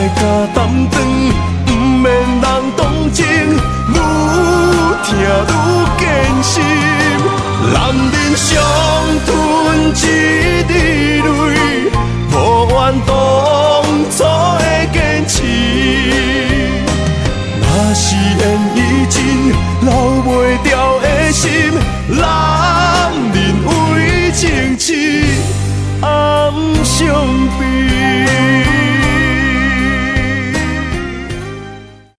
甲担当，不免人同情，愈听愈艰辛。男人伤吞一滴泪，抱怨当初的坚持。若是缘已尽，留袂掉的心，男人为情痴暗伤悲。